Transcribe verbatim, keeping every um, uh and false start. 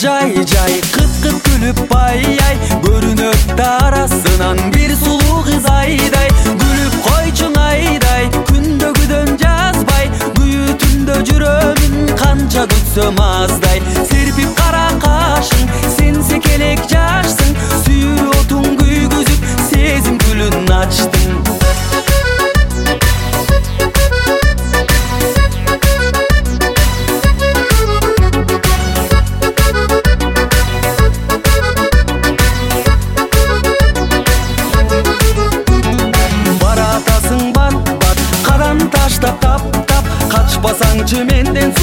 жай жай кыт-кыт күлүп бай-ай көрүнөт арасынан бир сулуу кыз айдай күлүп койчуң айдай күндөгүдөн жазбай күйүү түндө жүрөмүн канча күтсөм аздай серпип кара кашың сен секелек жашсың сүйүү отуң күйгүзүп сезим гүлүн ачтың таштап таптап качпасаңчы менден